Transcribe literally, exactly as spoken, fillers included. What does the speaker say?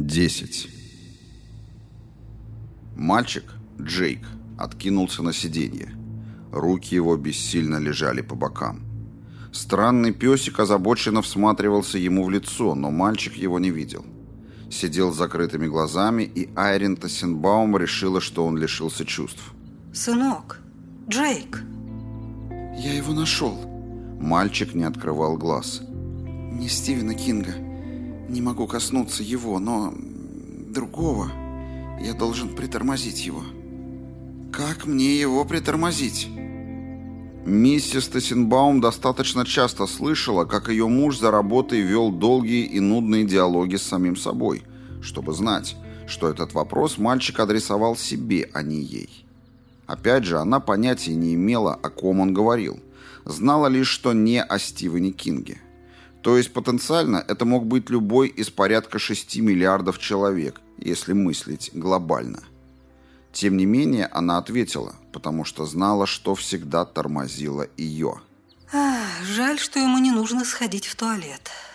Десять. Мальчик, Джейк, откинулся на сиденье. Руки его бессильно лежали по бокам. Странный песик озабоченно всматривался ему в лицо, но мальчик его не видел. Сидел с закрытыми глазами, и Айрин Тассенбаум решила, что он лишился чувств. «Сынок, Джейк!» «Я его нашел!» Мальчик не открывал глаз. «Не Стивена Кинга. Не могу коснуться его, но другого. Я должен притормозить его. Как мне его притормозить?» Миссис Тассенбаум достаточно часто слышала, как ее муж за работой вел долгие и нудные диалоги с самим собой, чтобы знать, что этот вопрос мальчик адресовал себе, а не ей. Опять же, она понятия не имела, о ком он говорил. Знала лишь, что не о Стивене Кинге. То есть потенциально это мог быть любой из порядка шести миллиардов человек, если мыслить глобально. Тем не менее, она ответила, потому что знала, что всегда тормозило ее. Ах, жаль, что ему не нужно сходить в туалет.